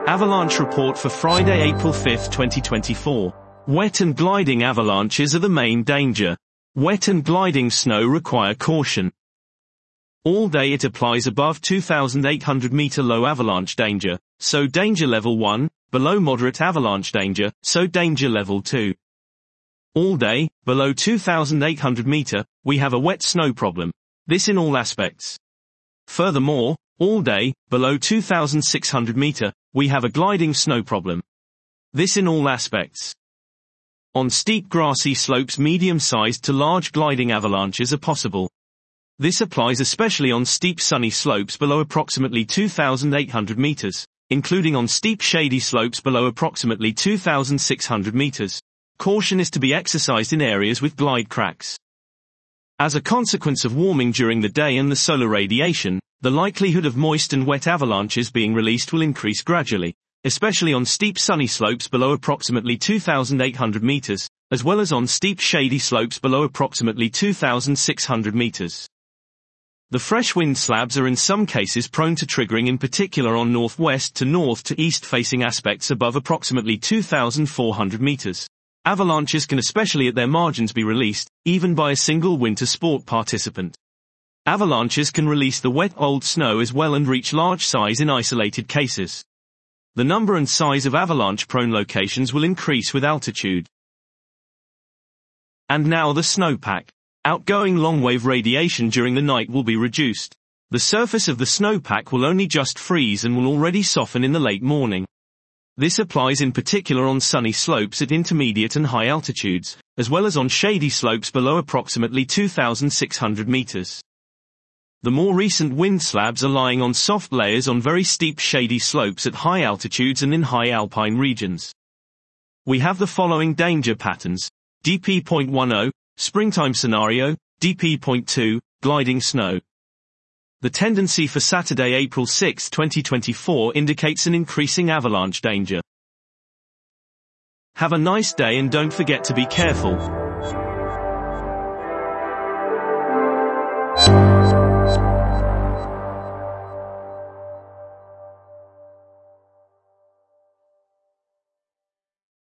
Avalanche report for Friday, April 5, 2024. Wet and gliding avalanches are the main danger. Wet and gliding snow require caution. All day it applies above 2,800 meter low avalanche danger, so danger level 1, below moderate avalanche danger, so danger level 2. All day, below 2,800 meter, we have a wet snow problem. This in all aspects. Furthermore, all day, below 2,600 meter, we have a gliding snow problem. This in all aspects. On steep grassy slopes medium-sized to large gliding avalanches are possible. This applies especially on steep sunny slopes below approximately 2,800 meters, including on steep shady slopes below approximately 2,600 meters. Caution is to be exercised in areas with glide cracks. As a consequence of warming during the day and the solar radiation, the likelihood of moist and wet avalanches being released will increase gradually, especially on steep sunny slopes below approximately 2,800 meters, as well as on steep shady slopes below approximately 2,600 meters. The fresh wind slabs are in some cases prone to triggering, in particular on northwest to north to east facing aspects above approximately 2,400 meters. Avalanches can especially at their margins be released, even by a single winter sport participant. Avalanches can release the wet old snow as well and reach large size in isolated cases. The number and size of avalanche-prone locations will increase with altitude. And now the snowpack. Outgoing long-wave radiation during the night will be reduced. The surface of the snowpack will only just freeze and will already soften in the late morning. This applies in particular on sunny slopes at intermediate and high altitudes, as well as on shady slopes below approximately 2,600 meters. The more recent wind slabs are lying on soft layers on very steep shady slopes at high altitudes and in high alpine regions. We have the following danger patterns. DP.10, springtime scenario, DP.2, gliding snow. The tendency for Saturday, April 6, 2024 indicates an increasing avalanche danger. Have a nice day and don't forget to be careful.